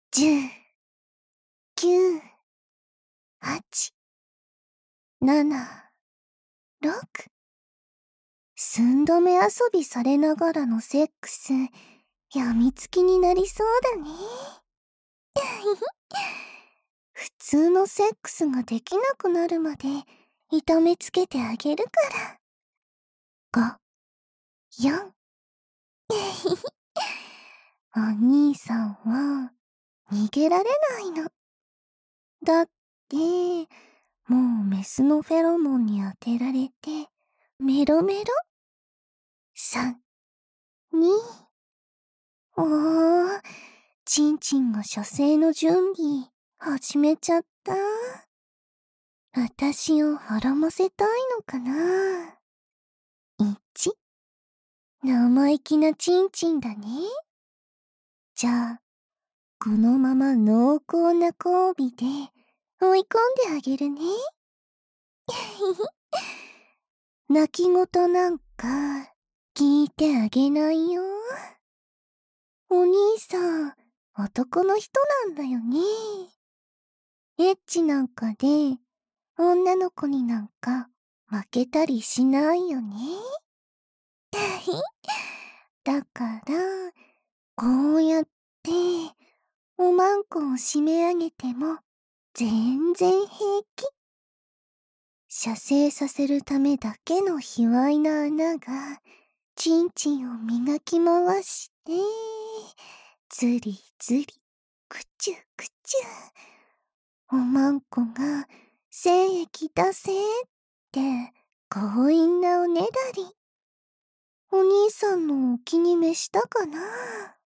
10、9、8、7、6。寸止め遊びされながらのセックス、やみつきになりそうだね。普通のセックスができなくなるまで痛めつけてあげるから。5、4。お兄さんは逃げられないの。だって、もうメスのフェロモンに当てられて、メロメロ。3、2。おー、チンチンが射精の準備始めちゃった。私を孕ませたいのかな。1、生意気なチンチンだね。じゃあ、このまま濃厚な交尾で追い込んであげるね。泣き言なんか聞いてあげないよ。お兄さん、男の人なんだよね。エッチなんかで女の子になんか負けたりしないよね。だから、こうやっておまんこを締め上げても全然平気。射精させるためだけの卑猥な穴がチンチンを磨き回して、ずりずり、くちゅくちゅ。おまんこが精液出せって強引なおねだり。お兄さんのお気に召したかな。